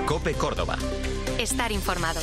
COPE Córdoba. Estar informado.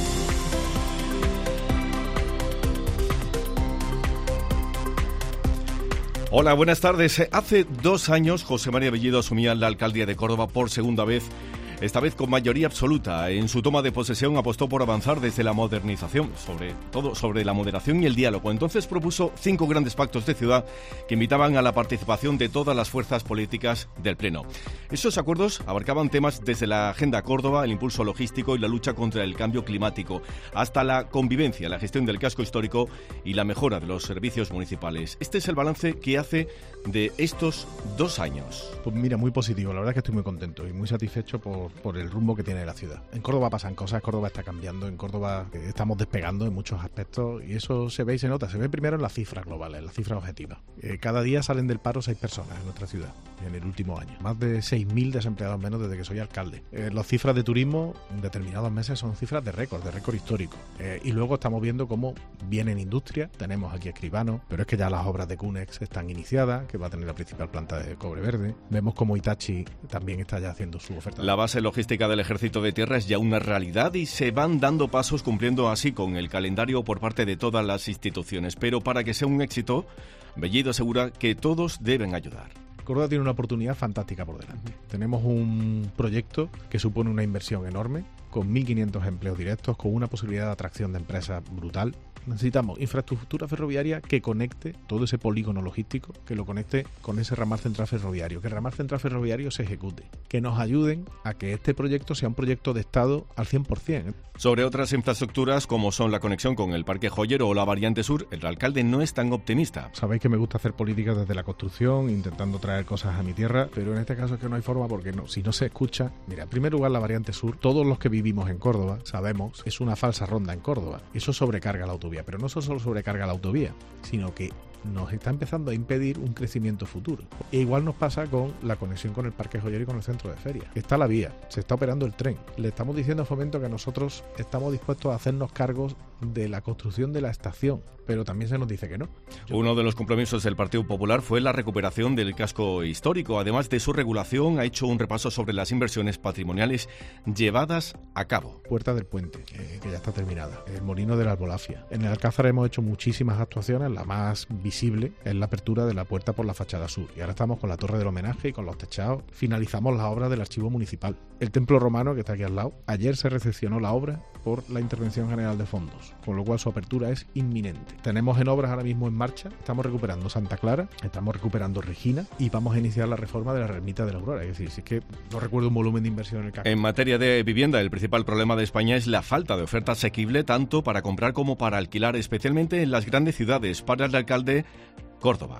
Hola, buenas tardes. Hace 2 años José María Bellido asumía la alcaldía de Córdoba por segunda vez, esta vez con mayoría absoluta. En su toma de posesión apostó por avanzar desde la modernización, sobre todo sobre la moderación y el diálogo. Entonces propuso 5 grandes pactos de ciudad que invitaban a la participación de todas las fuerzas políticas del Pleno. Esos acuerdos abarcaban temas desde la Agenda Córdoba, el impulso logístico y la lucha contra el cambio climático, hasta la convivencia, la gestión del casco histórico y la mejora de los servicios municipales. Este es el balance que hace de estos 2 años. Pues mira, muy positivo. La verdad es que estoy muy contento y muy satisfecho por el rumbo que tiene la ciudad. En Córdoba pasan cosas, Córdoba está cambiando, en Córdoba estamos despegando en muchos aspectos y eso se ve y se nota. Se ve primero en las cifras globales, en las cifras objetivas. Cada día salen del paro 6 personas en nuestra ciudad en el último año. Más de 6.000 desempleados menos desde que soy alcalde. Las cifras de turismo en determinados meses son cifras de récord histórico. Y luego estamos viendo cómo viene en industria. Tenemos aquí Escribano, pero es que ya las obras de Cunex están iniciadas, que va a tener la principal planta de cobre verde. Vemos como Hitachi también está ya haciendo su oferta. La base logística del Ejército de Tierra es ya una realidad y se van dando pasos cumpliendo así con el calendario por parte de todas las instituciones. Pero para que sea un éxito, Bellido asegura que todos deben ayudar. Córdoba tiene una oportunidad fantástica por delante. Tenemos un proyecto que supone una inversión enorme, con 1.500 empleos directos, con una posibilidad de atracción de empresas brutal. Necesitamos infraestructura ferroviaria que conecte todo ese polígono logístico, que lo conecte con ese ramal central ferroviario, que el ramal central ferroviario se ejecute, que nos ayuden a que este proyecto sea un proyecto de Estado al 100%. Sobre otras infraestructuras como son la conexión con el Parque Joyero o la variante sur, el alcalde no es tan optimista. Sabéis que me gusta hacer política desde la construcción, intentando traer cosas a mi tierra, pero en este caso es que no hay forma porque si no se escucha. Mira, en primer lugar la variante sur, todos los que vivimos en Córdoba sabemos, es una falsa ronda en Córdoba. Eso sobrecarga la autovía. Pero no solo sobrecarga la autovía, sino que nos está empezando a impedir un crecimiento futuro. E igual nos pasa con la conexión con el Parque Joyero y con el centro de feria. Está la vía, se está operando el tren. Le estamos diciendo a Fomento que nosotros estamos dispuestos a hacernos cargos de la construcción de la estación, pero también se nos dice que no. Uno de los compromisos del Partido Popular fue la recuperación del casco histórico. Además de su regulación, ha hecho un repaso sobre las inversiones patrimoniales llevadas a cabo. Puerta del Puente, que ya está terminada. El Molino de la Albolafia. En el Alcázar hemos hecho muchísimas actuaciones. La más visible es la apertura de la puerta por la fachada sur. Y ahora estamos con la Torre del Homenaje y con los techados. Finalizamos las obras del Archivo Municipal. El Templo Romano, que está aquí al lado. Ayer se recepcionó la obra por la Intervención General de Fondos, con lo cual su apertura es inminente. Tenemos en obras ahora mismo en marcha, estamos recuperando Santa Clara, estamos recuperando Regina y vamos a iniciar la reforma de la Ermita de la Aurora. Es decir, si es que no recuerdo un volumen de inversión en el casco. En materia de vivienda, el principal problema de España es la falta de oferta asequible tanto para comprar como para alquilar, especialmente en las grandes ciudades. Para el alcalde, Córdoba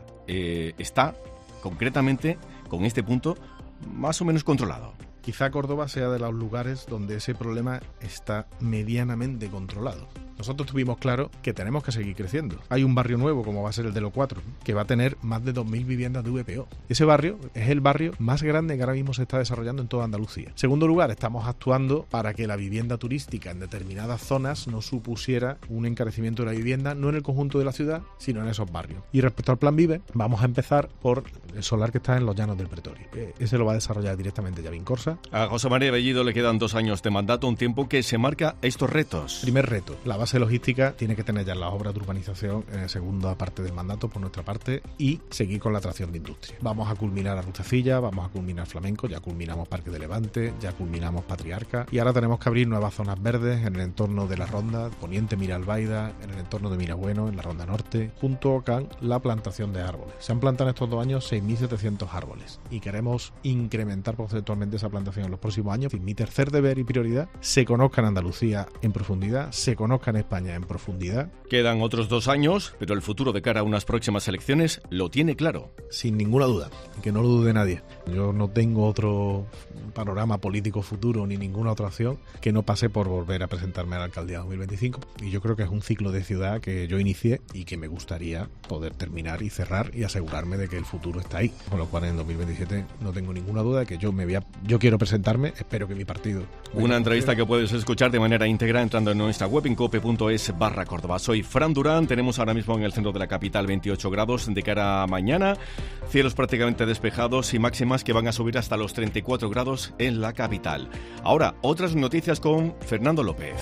está concretamente con este punto más o menos controlado. Quizá Córdoba sea de los lugares donde ese problema está medianamente controlado. Nosotros tuvimos claro que tenemos que seguir creciendo. Hay un barrio nuevo, como va a ser el de Los Cuatro, que va a tener más de 2.000 viviendas de VPO. Ese barrio es el barrio más grande que ahora mismo se está desarrollando en toda Andalucía. En segundo lugar, estamos actuando para que la vivienda turística en determinadas zonas no supusiera un encarecimiento de la vivienda, no en el conjunto de la ciudad, sino en esos barrios. Y respecto al Plan Vive, vamos a empezar por el solar que está en los Llanos del Pretorio. Ese lo va a desarrollar directamente Yavín Corsa. A José María Bellido le quedan 2 años de mandato, un tiempo que se marca estos retos. Primer reto, la base logística tiene que tener ya las obras de urbanización en la segunda parte del mandato por nuestra parte y seguir con la atracción de industria. Vamos a culminar a Rustecilla, vamos a culminar Flamenco, ya culminamos Parque de Levante, ya culminamos Patriarca y ahora tenemos que abrir nuevas zonas verdes en el entorno de la Ronda, Poniente Miralbaida, en el entorno de Mirabueno, en la Ronda Norte, junto con la plantación de árboles. Se han plantado en estos 2 años 6.700 árboles y queremos incrementar porcentualmente esa plantación en los próximos años. Mi tercer deber y prioridad, se conozca en Andalucía en profundidad, se conozca en España en profundidad. Quedan otros 2 años, pero el futuro de cara a unas próximas elecciones lo tiene claro. Sin ninguna duda, que no lo dude nadie. Yo no tengo otro panorama político futuro ni ninguna otra opción que no pase por volver a presentarme a la alcaldía 2025. Y yo creo que es un ciclo de ciudad que yo inicié y que me gustaría poder terminar y cerrar y asegurarme de que el futuro está ahí. Con lo cual en 2027 no tengo ninguna duda de que yo quiero presentarme, espero que mi partido... Una entrevista que puedes escuchar de manera íntegra entrando en nuestra web en cope.es. kia.es/Córdoba. Soy Fran Durán, tenemos ahora mismo en el centro de la capital 28 grados de cara a mañana, cielos prácticamente despejados y máximas que van a subir hasta los 34 grados en la capital. Ahora, otras noticias con Fernando López.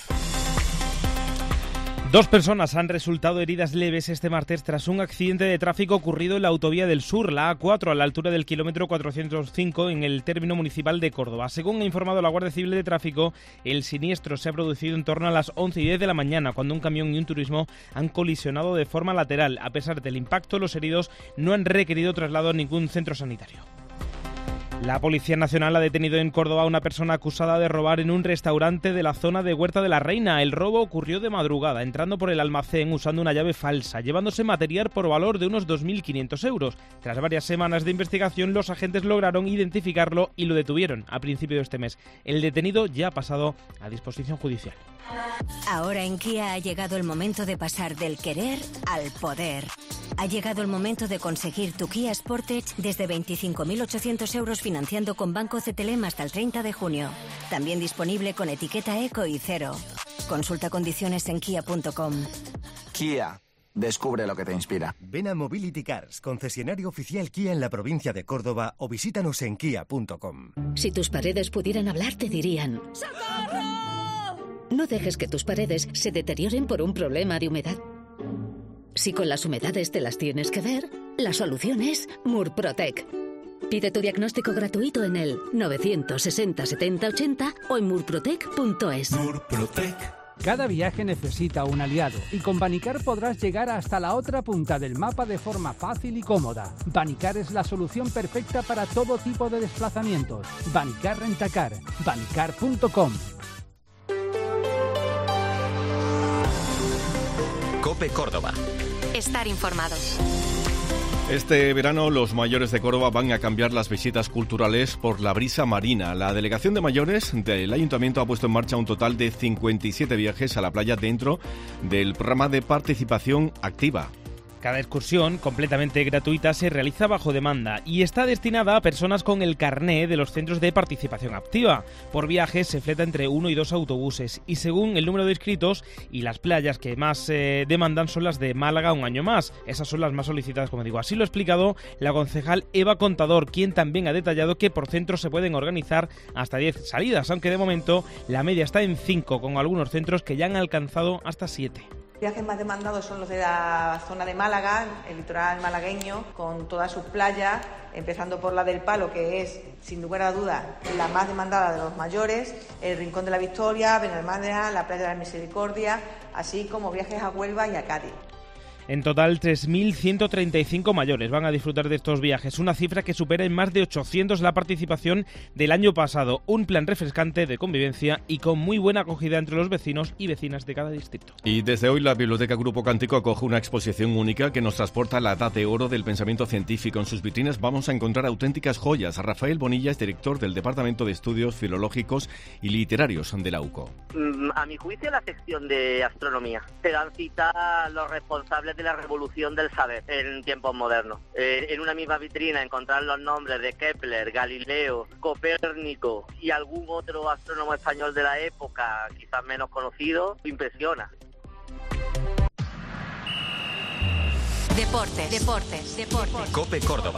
2 personas han resultado heridas leves este martes tras un accidente de tráfico ocurrido en la autovía del Sur, la A4, a la altura del kilómetro 405 en el término municipal de Córdoba. Según ha informado la Guardia Civil de Tráfico, el siniestro se ha producido en torno a las 11:10 de la mañana, cuando un camión y un turismo han colisionado de forma lateral. A pesar del impacto, los heridos no han requerido traslado a ningún centro sanitario. La Policía Nacional ha detenido en Córdoba a una persona acusada de robar en un restaurante de la zona de Huerta de la Reina. El robo ocurrió de madrugada, entrando por el almacén usando una llave falsa, llevándose material por valor de unos 2.500 euros. Tras varias semanas de investigación, los agentes lograron identificarlo y lo detuvieron a principio de este mes. El detenido ya ha pasado a disposición judicial. Ahora en Kia ha llegado el momento de pasar del querer al poder. Ha llegado el momento de conseguir tu Kia Sportage desde 25.800 euros financiando con Banco CTLM hasta el 30 de junio. También disponible con etiqueta eco y cero. Consulta condiciones en kia.com. Kia. Descubre lo que te inspira. Ven a Mobility Cars, concesionario oficial Kia en la provincia de Córdoba, o visítanos en kia.com. Si tus paredes pudieran hablar, te dirían: ¡socorro! No dejes que tus paredes se deterioren por un problema de humedad. Si con las humedades te las tienes que ver, la solución es Murprotec. Pide tu diagnóstico gratuito en el 960 70 80 o en murprotec.es. Murprotec. Cada viaje necesita un aliado y con Banicar podrás llegar hasta la otra punta del mapa de forma fácil y cómoda. Banicar es la solución perfecta para todo tipo de desplazamientos. Banicar Rentacar. Banicar.com. COPE Córdoba. Estar informado. Este verano los mayores de Córdoba van a cambiar las visitas culturales por la brisa marina. La Delegación de Mayores del Ayuntamiento ha puesto en marcha un total de 57 viajes a la playa dentro del programa de participación activa. Cada excursión, completamente gratuita, se realiza bajo demanda y está destinada a personas con el carné de los centros de participación activa. Por viaje se fleta entre 1 y 2 autobuses y según el número de inscritos y las playas que más demandan son las de Málaga un año más. Esas son las más solicitadas, como digo. Así lo ha explicado la concejal Eva Contador, quien también ha detallado que por centro se pueden organizar hasta 10 salidas, aunque de momento la media está en 5, con algunos centros que ya han alcanzado hasta 7. Los viajes más demandados son los de la zona de Málaga, el litoral malagueño, con todas sus playas, empezando por la del Palo, que es, sin lugar a dudas, la más demandada de los mayores, el Rincón de la Victoria, Benalmádena, la Playa de la Misericordia, así como viajes a Huelva y a Cádiz. En total, 3.135 mayores van a disfrutar de estos viajes, una cifra que supera en más de 800 la participación del año pasado. Un plan refrescante de convivencia y con muy buena acogida entre los vecinos y vecinas de cada distrito. Y desde hoy la Biblioteca Grupo Cántico acoge una exposición única que nos transporta a la edad de oro del pensamiento científico. En sus vitrinas vamos a encontrar auténticas joyas. Rafael Bonilla es director del Departamento de Estudios Filológicos y Literarios de la UCO. A mi juicio, la sección de astronomía. Se dan cita a los responsables de la revolución del saber en tiempos modernos. En una misma vitrina encontrar los nombres de Kepler, Galileo, Copérnico y algún otro astrónomo español de la época, quizás menos conocido, impresiona. Deportes. COPE Córdoba.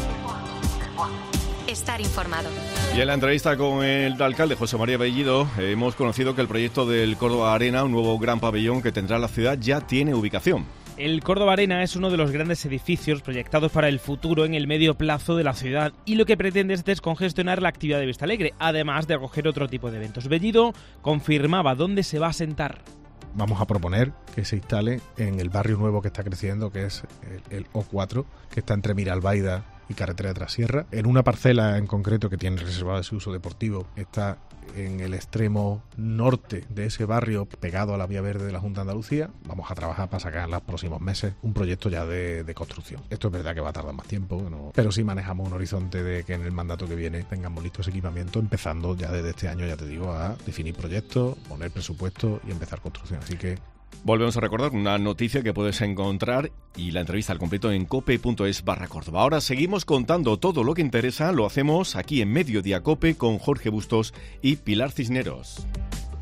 Estar informado. Y en la entrevista con el alcalde José María Bellido hemos conocido que el proyecto del Córdoba Arena, un nuevo gran pabellón que tendrá la ciudad, ya tiene ubicación. El Córdoba Arena es uno de los grandes edificios proyectados para el futuro en el medio plazo de la ciudad y lo que pretende es descongestionar la actividad de Vistalegre, además de acoger otro tipo de eventos. Bellido confirmaba dónde se va a sentar. Vamos a proponer que se instale en el barrio nuevo que está creciendo, que es el O4, que está entre Miralbaida y Carretera de Trasierra. En una parcela en concreto que tiene reservado ese uso deportivo, está en el extremo norte de ese barrio, pegado a la vía verde de la Junta de Andalucía. Vamos a trabajar para sacar en los próximos meses un proyecto ya de construcción. Esto es verdad que va a tardar más tiempo, ¿no? Pero sí manejamos un horizonte de que en el mandato que viene tengamos listo ese equipamiento, empezando ya desde este año, ya te digo, a definir proyectos, poner presupuesto y empezar construcción. Así que volvemos a recordar una noticia que puedes encontrar y la entrevista al completo en cope.es/Córdoba. Ahora seguimos contando todo lo que interesa, lo hacemos aquí en Mediodía Cope con Jorge Bustos y Pilar Cisneros.